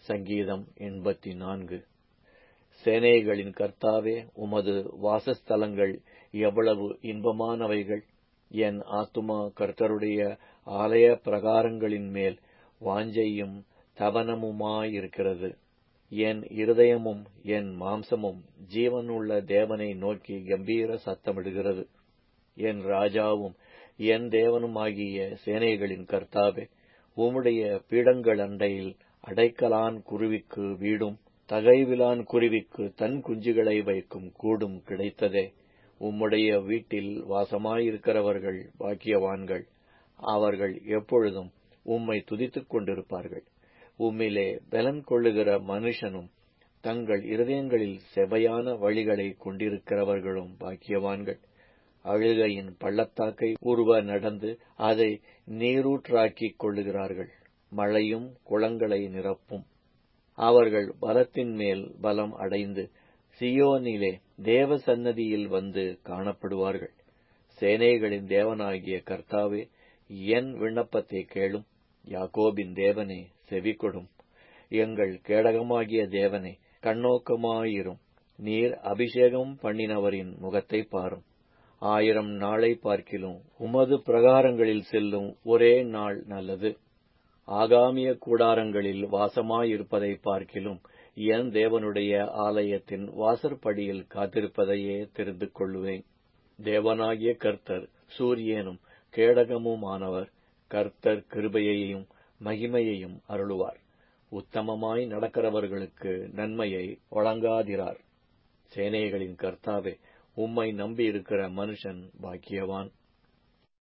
சங்கீதம் 84. சேனைகளின் கர்த்தாவே, உமது வாசஸ்தலங்கள் எவ்வளவு இன்பமானவைகள்! என் ஆத்துமா கர்த்தருடைய ஆலய பிரகாரங்களின் மேல் வாஞ்சையும் தவனமுமாயிருக்கிறது. என் இருதயமும் என் மாம்சமும் ஜீவனுள்ள தேவனை நோக்கி கம்பீர சத்தமிடுகிறது. என் ராஜாவும் என் தேவனுமாகிய சேனைகளின் கர்த்தாவே, உம்முடைய பீடங்கள் அண்டையில் அடைக்கலான் குருவிக்கு வீடும் தகைவிலான் குருவிக்கு தன் குஞ்சுகளை வைக்கும் கூடும் கிடைத்ததே. உம்முடைய வீட்டில் வாசமாயிருக்கிறவர்கள் பாக்கியவான்கள். அவர்கள் எப்பொழுதும் உம்மை துதித்துக் கொண்டிருப்பார்கள். உம்மிலே பலன் கொள்ளுகிற மனுஷனும் தங்கள் இருதயங்களில் செவையான வழிகளை கொண்டிருக்கிறவர்களும் பாக்கியவான்கள். அழுகையின் பள்ளத்தாக்கை உருவ நடந்து அதை நீரூற்றாக்கிக் கொள்ளுகிறார்கள். மழையும் குளங்களை நிரப்பும். அவர்கள் பலத்தின் மேல் பலம் அடைந்து சியோனிலே தேவ சந்நிதியில் வந்து காணப்படுவார்கள். சேனைகளின் தேவனாகிய கர்த்தாவே, என் விண்ணப்பத்தை கேளும். யாக்கோபின் தேவனே, செவிகொடும். எங்கள் கேடகமாகிய தேவனே, கண்ணோக்கமாயிரும். நீர் அபிஷேகம் பண்ணினவரின் முகத்தை பாரும். 1000 நாளை பார்க்கிலும் உமது பிரகாரங்களில் செல்லும் ஒரே நாள் நல்லது. ஆகாமிய கூடாரங்களில் வாசமாயிருப்பதை பார்க்கிலும் என் தேவனுடைய ஆலயத்தின் வாசற்படியில் காத்திருப்பதையே தெரிந்து கொள்ளுவேன். தேவனாகிய கர்த்தர் சூரியனும் கேடகமுமானவர். கர்த்தர் கிருபையையும் மகிமையையும் அருளுவார். உத்தமமாய் நடக்கிறவர்களுக்கு நன்மையை வழங்காதிரார். சேனைகளின் கர்த்தாவே, உம்மை நம்பியிருக்கிற மனுஷன் பாக்கியவான்.